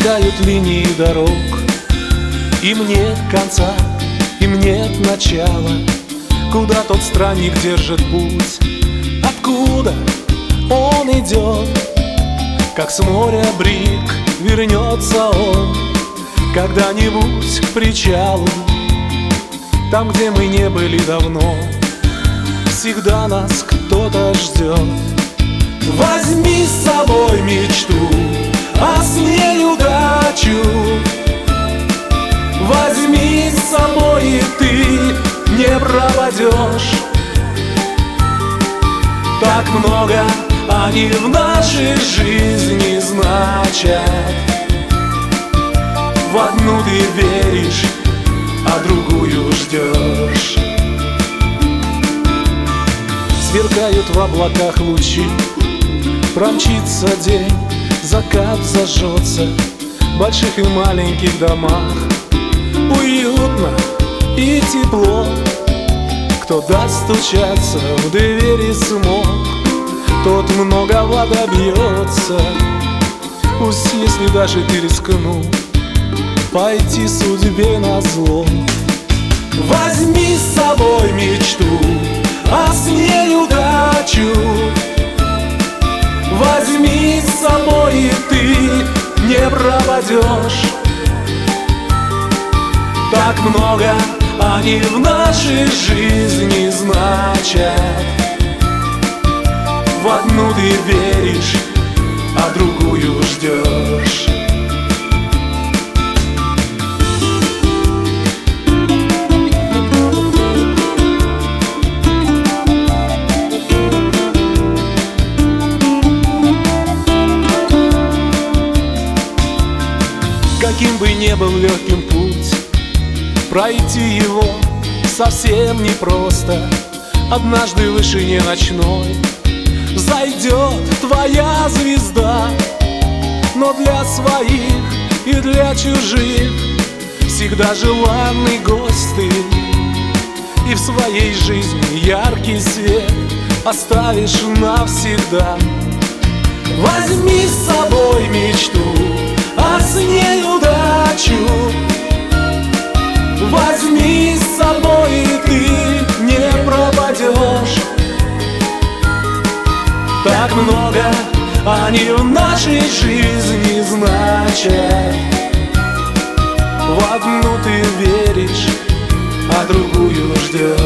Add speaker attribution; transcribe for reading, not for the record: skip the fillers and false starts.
Speaker 1: Сверкают линии дорог, им нет конца, им нет начала. Куда тот странник держит путь? Откуда он идет? Как с моря брик вернется он когда-нибудь к причалу, там, где мы не были давно. Всегда нас кто-то ждет. Возьми с собой мечту, а с ней удачу. Возьми с собой, и ты не пропадешь. Так много они в нашей жизни значат. В одну ты веришь, а другую ждешь. Сверкают в облаках лучи, промчится день, закат зажжется в больших и маленьких домах. Уютно и тепло. Кто даст стучаться в двери смог, тот многого добьется. Пусть, если даже ты рискнул пойти судьбе назло. Возьми с собой мечту, а с ней удачу. Возьми с собой, и ты не пропадешь. Так много они в нашей жизни значат. В одну ты веришь, а другую ждешь. Каким бы ни был легким путь, пройти его совсем непросто. Однажды в вышине ночной зайдет твоя звезда. Но для своих и для чужих всегда желанный гость ты. И в своей жизни яркий свет оставишь навсегда. Возьми с собой мечту, а с ней удачу. Возьми с собой, и ты не пропадешь. Так много они в нашей жизни значат. В одну ты веришь, а другую ждешь.